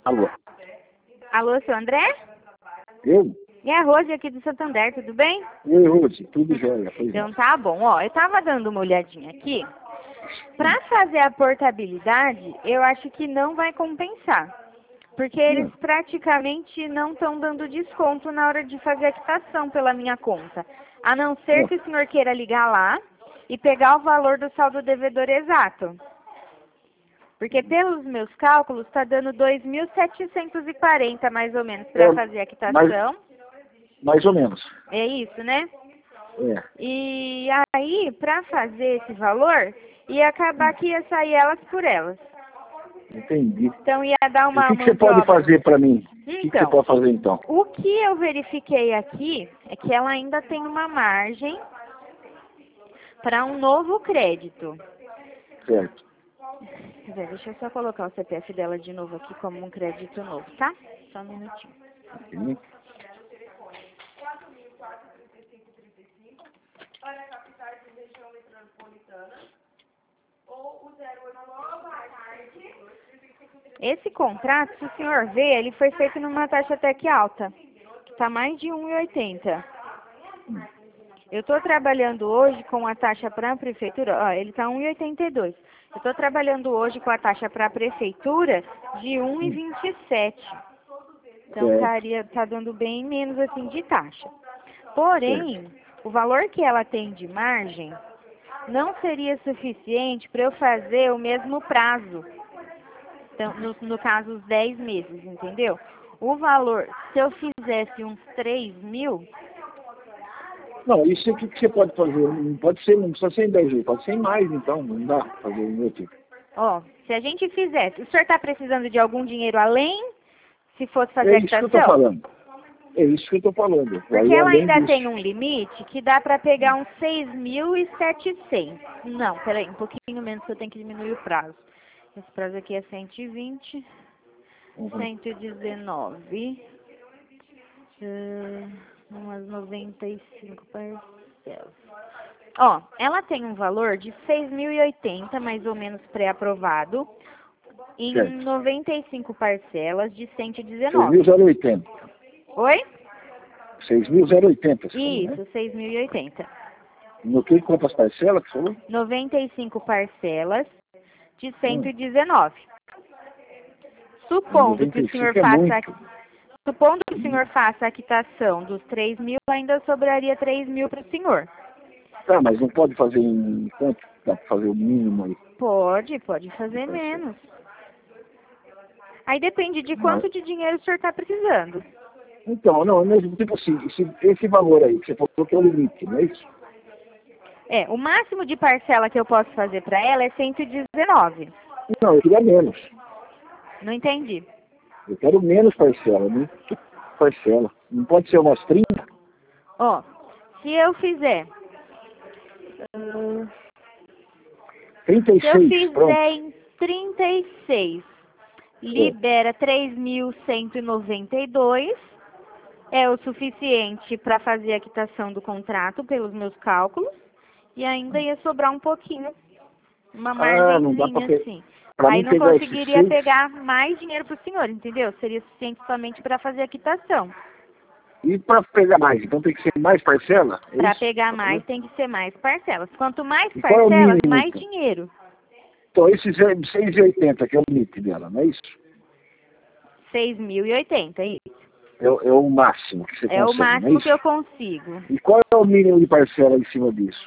Alô? Alô, seu André? Eu? É a Rose aqui do Santander, tudo bem? Oi, Rose, tudo jóia. Pois Então não. tá bom, ó, eu tava dando uma olhadinha aqui. Pra fazer a portabilidade, eu acho que não vai compensar. Porque eles praticamente não estão dando desconto na hora de fazer a quitação pela minha conta. A não ser que o senhor queira ligar lá e pegar o valor do saldo devedor exato. Porque pelos meus cálculos está dando 2.740 mais ou menos para fazer a quitação. Mais ou menos. É isso, né? É. E aí, para fazer esse valor, ia acabar que ia sair elas por elas. Entendi. Então ia dar uma O que você mão de pode obra. fazer para mim? O que você Então, pode fazer então? o que eu verifiquei aqui é que ela ainda tem uma margem para um novo crédito. Certo. Quer dizer, deixa eu só colocar o CPF dela de novo aqui como um crédito novo, tá? Só um minutinho. Sim. Esse contrato, se o senhor ver, ele foi feito numa taxa até que alta. Está mais de 1,80. Eu estou trabalhando hoje com a taxa para a prefeitura, ó, ele está 1,82. Eu estou trabalhando hoje com a taxa para a prefeitura de 1,27. Então tá dando bem menos assim de taxa. Porém, o valor que ela tem de margem não seria suficiente para eu fazer o mesmo prazo. Então, no caso, os 10 meses, entendeu? O valor, se eu fizesse uns 3.000... Não, isso aqui que você pode fazer, não pode ser, não precisa ser em 10 vezes, pode ser em mais, então, não dá pra fazer em outro. Ó, se a gente fizesse... O senhor está precisando de algum dinheiro além, se fosse fazer É a isso que eu quitação? tô falando. É isso que eu tô falando. Porque Aí, ela além ainda disso, tem um limite que dá para pegar uns 6.700. Não, peraí, um pouquinho menos que eu tenho que diminuir o prazo. Esse prazo aqui é 120, 119, umas 95 parcelas. Ó, ela tem um valor de 6.080, mais ou menos pré-aprovado, em certo. 95 parcelas de 119. 6.080. Oi? 6.080, você falou, né? Isso, 6.080. No que quantas parcelas que você falou? 95 parcelas de 119. Supondo que o senhor 95 é muito. supondo que o senhor faça a quitação dos 3.000, ainda sobraria 3.000 para o senhor. Tá, mas não pode fazer em quanto? Dá pra fazer o mínimo aí. Pode fazer menos. Aí depende de quanto de dinheiro o senhor está precisando. Então, não, mesmo tipo assim, esse valor aí que você falou que é o limite, não é isso? É, o máximo de parcela que eu posso fazer para ela é 119. Não, eu queria menos. Não entendi. Eu quero menos parcela, né? Parcela. Não pode ser umas 30? Ó, se eu fizer... Se eu 36, pronto. fizer em 36, libera 3.192, é o suficiente para fazer a quitação do contrato pelos meus cálculos, e ainda ia sobrar um pouquinho, uma Não dá pra margenzinha pegar. assim. Pra Aí mim não pegar esses conseguiria 6, pegar mais dinheiro para o senhor, entendeu? Seria suficiente somente para fazer a quitação. e pra pegar mais, então tem que ser mais parcela? É Para isso? pegar mais tem que ser mais parcelas. Quanto mais E qual é o parcelas, mínimo, mais então? dinheiro. Então, esses 6,80 que é o limite dela, não é isso? 6.080, é isso. É o máximo que você É o consegue, não é máximo isso? que eu consigo. E qual é o mínimo de parcela em cima disso?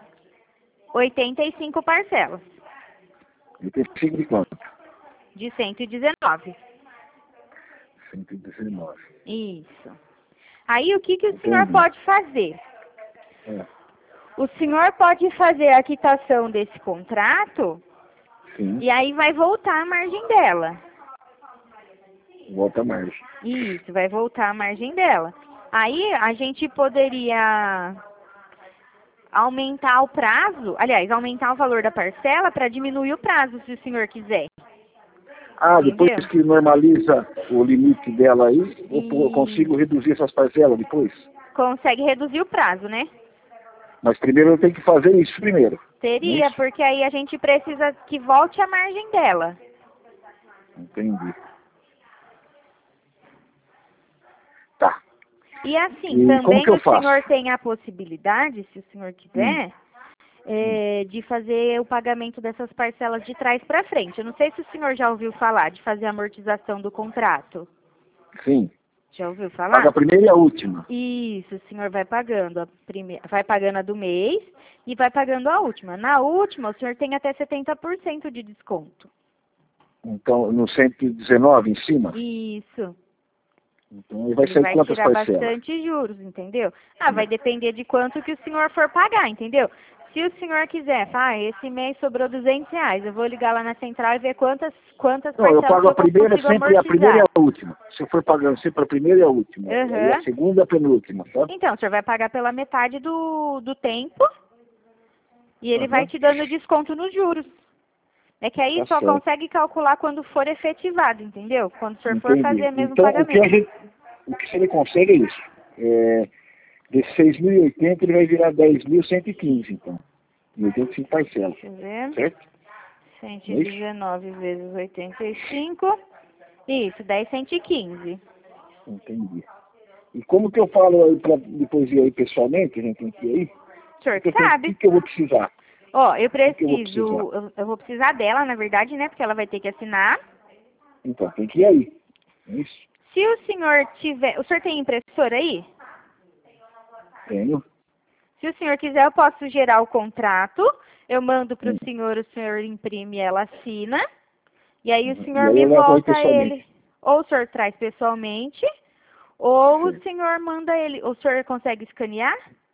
85 parcelas, 85 de quanto? de 119. 119. Isso. Aí o que o senhor Entendi. pode fazer? É, O senhor pode fazer a quitação desse contrato sim, e aí vai voltar a margem dela. volta a margem. Isso, vai voltar a margem dela. Aí a gente poderia aumentar o prazo, aliás, aumentar o valor da parcela para diminuir o prazo, se o senhor quiser. Depois Entendeu? que normaliza o limite dela aí, eu consigo E reduzir essas parcelas depois? consegue reduzir o prazo, né? Mas primeiro eu tenho que fazer isso primeiro, não é Teria, isso? porque aí a gente precisa que volte a margem dela. Entendi. E assim, E como também que eu o faço? senhor tem a possibilidade, se o senhor quiser, de fazer o pagamento dessas parcelas de trás para frente. Eu não sei se o senhor já ouviu falar de fazer a amortização do contrato. Sim. Já ouviu Paga falar? a primeira e a última. Isso, o senhor vai pagando a primeira, vai pagando a do mês e vai pagando a última. Na última, o senhor tem até 70% de desconto. Então, no 119 em cima? Isso. Então, ele vai Ele sair vai quantas tirar parcelas? bastante juros, entendeu? Ah, vai depender de quanto que o senhor for pagar, entendeu? Se o senhor quiser, esse mês sobrou R$ 200, eu vou ligar lá na central e ver quantas Não, eu parcelas pago que a eu primeira, consigo sempre a primeira e amortizar. a última. Se eu for pagando sempre a primeira e a última. E a Aham. segunda e a penúltima, tá? Então, o senhor vai pagar pela metade do tempo e ele vai Aham. te dando desconto nos juros. É que aí Tá só certo. consegue calcular quando for efetivado, entendeu? Quando o senhor for Entendi. fazer mesmo o Então, pagamento. o que ele consegue é isso. De 6.080 ele vai virar 10.115, então. Em 85 parcelas. Deixa eu ver. Certo? 119 vezes 85. Isso, 10,115. Entendi. E como que eu falo aí para depois ir aí pessoalmente, a gente tem que ir aí? O senhor O que que sabe. eu vou precisar? Ó, eu que eu vou preciso, precisar? eu vou precisar dela, na verdade, né? Porque ela vai ter que assinar. Então, tem que ir aí. Isso. Se o senhor tiver, o senhor tem impressora aí? Tenho. Se o senhor quiser, eu posso gerar o contrato. Eu mando para Hum. o senhor imprime, ela assina. E aí o E senhor aí me eu levo aí volta pessoalmente. ele. Ou o senhor traz pessoalmente, ou o Certo. senhor manda ele. O senhor consegue escanear?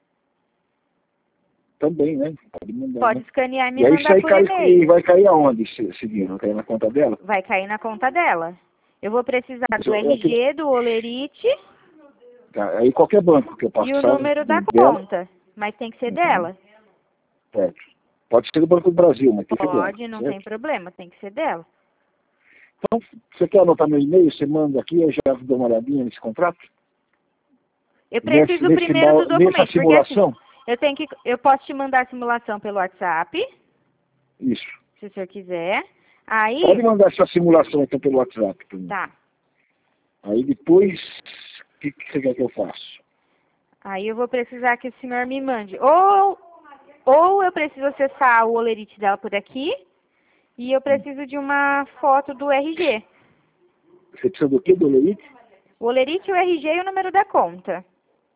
Também, né? Pode mandar, Pode né? escanear e me E aí isso mandar aí por cai, e e-mail. vai cair aonde esse dinheiro? Vai cair na conta dela? Vai cair na conta dela. Eu vou precisar do É que- RG, do Olerite tá, aí qualquer banco que eu e o passar número da dela. conta. Mas tem que ser Uhum. dela. Certo. Pode ser do Banco do Brasil, mas tem que ser dela. Pode, não tem Certo? problema, tem que ser dela. Então, você quer anotar meu e-mail? Você manda aqui, eu já dou uma olhadinha nesse contrato? Eu preciso primeiro do Nessa documento, porque assim, simulação? eu posso te mandar a simulação pelo WhatsApp, Isso. se o senhor quiser. Aí, Pode mandar essa simulação então pelo WhatsApp para mim. tá. Aí depois, o que você quer que eu faça? Aí eu vou precisar que o senhor me mande. Ou eu preciso acessar o Olerite dela por aqui, e eu preciso de uma foto do RG. Você precisa do quê, do Leite? O Olerite, o RG e o número da conta.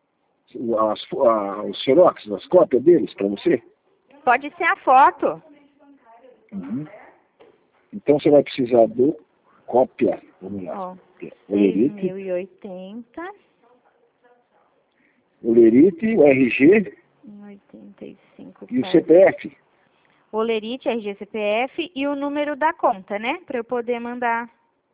Os xerox, as cópias deles para você? Pode ser a foto. Uhum. Então você vai precisar do cópia. Vamos lá. Ó, Olerite, 6.080. Olerite, o RG 85 e o CPF. Olerite, RG, CPF e o número da conta, né? Para eu poder mandar.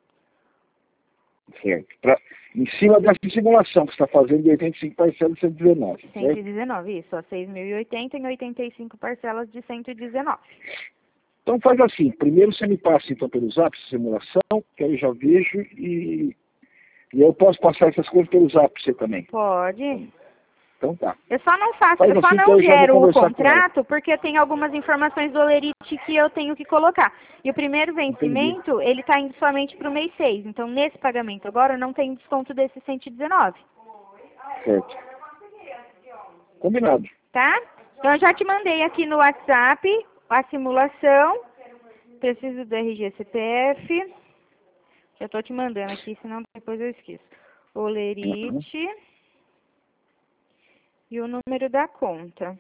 Certo. Em cima dessa simulação que você está fazendo de 85 parcelas de 119. Certo? 119, isso. Ó, 6.080 em 85 parcelas de 119. Então faz assim. Primeiro você me passa então pelo Zap essa simulação, que aí eu já vejo e eu posso passar essas coisas pelo Zap para você também. Pode. Então tá. Eu só não faço, Faz eu só assim que não eu já vou gero o conversar com ela. contrato porque tem algumas informações do Olerite que eu tenho que colocar. E o primeiro vencimento, ele está indo somente para o mês 6. Então, nesse pagamento agora, não tem desconto desse 119. Certo. Combinado. Tá? Então, eu já te mandei aqui no WhatsApp a simulação. Preciso do RG CPF. Já estou te mandando aqui, senão depois eu esqueço. Olerite. E o número da conta.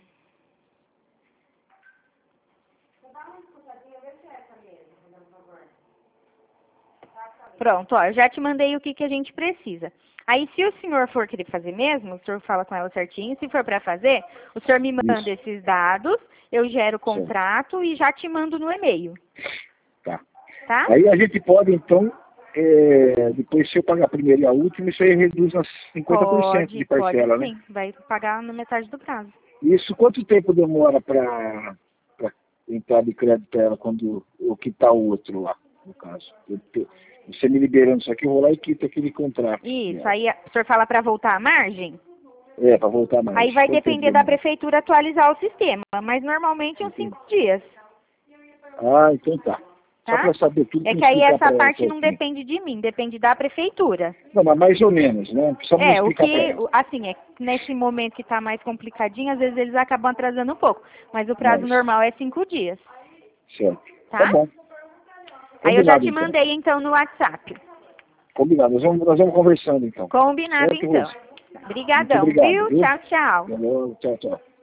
Pronto, ó, eu já te mandei o que a gente precisa. Aí, se o senhor for querer fazer mesmo, o senhor fala com ela certinho. Se for para fazer, o senhor me manda esses dados, eu gero o contrato e já te mando no e-mail. Tá. Tá? Aí a gente pode, então, depois se eu pagar a primeira e a última, isso aí reduz as 50% de parcela, pode, né? sim. Vai pagar na metade do prazo. Isso, quanto tempo demora para entrar de crédito para ela quando eu quitar o outro lá, no caso? Você me liberando isso aqui, eu vou lá e quito aquele contrato. Isso, aí o senhor fala para voltar a margem? Para voltar mais. Aí vai Quanto tempo depender da demora? prefeitura atualizar o sistema, mas normalmente uns 5 dias. Ah, então tá. Só tá? para saber tudo. É que aí essa parte não depende de mim, depende da prefeitura. Não, mas mais ou menos, né? Não precisa me O explicar que, pra ela. assim, é que nesse momento que está mais complicadinho, às vezes eles acabam atrasando um pouco. Mas o prazo Mas, normal é 5 dias, certo. tá? Tá bom. Aí eu já Combinado, te então. mandei, então, no WhatsApp. Combinado. Nós vamos conversando, então. Combinado, Certo, então. Rose? Muito Obrigadão, obrigado, viu? viu? Tchau, tchau. Valeu, tchau, tchau.